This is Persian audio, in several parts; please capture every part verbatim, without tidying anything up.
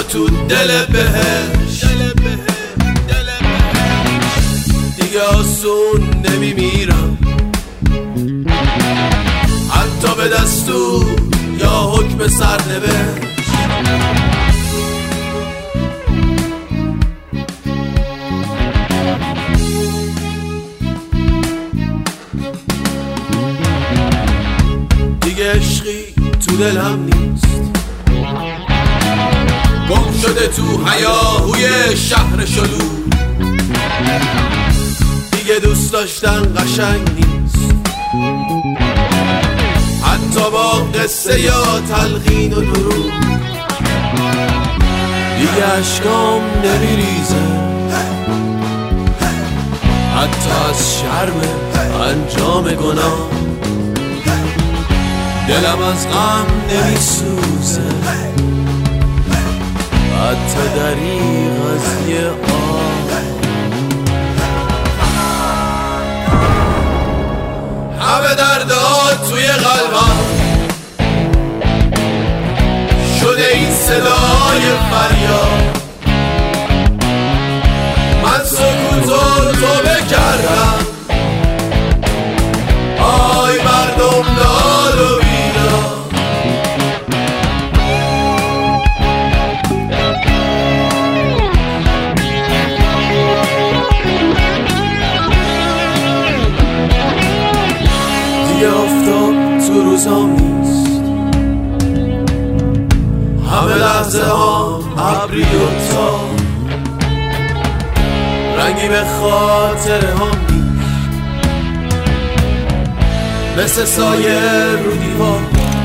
تو دل بهش دیگه آسون نمیمیرم، حتی به دستور یا حکم سرنوشت. دیگه عشقی تو دلم نیست، گم شده تو هیاهوی شهر شلوغ. دیگه دوست داشتن قشنگ نیست، حتی با قصه یا تلقین و دروغ. دیگه اشکام نمیریزه، حتی از شرم انجام گناه. دلم از غم نمیسوزه، حتی دریغ از یه آه. همه دردها توی قلبم شده این صدای فریاد. من سکوتو توبه کردم، آی مردم داد و بیداد. دیگه آفتاب تو روزام نیست، همه لحظه ها ابری و تاب. رنگی به خاطره هم نیست، مثل سایه رو دیوار.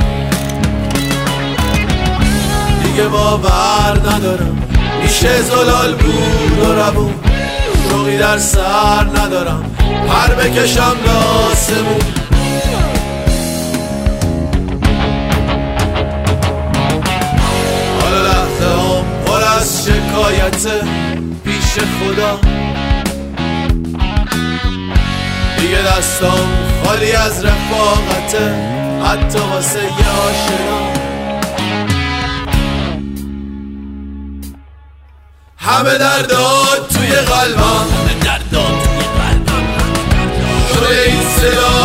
دیگه باور ندارم میشه زلال بود و روون. شوقی در سر ندارم پر بکشم لاسمون. حالا لحظه هم پر از شکایت پیش خدا. دیگه دستام خالی از رفاقته، حتی واسه یه آشنا. همه دردات توی قلبم، همه دردات توی قلبم شده این صدا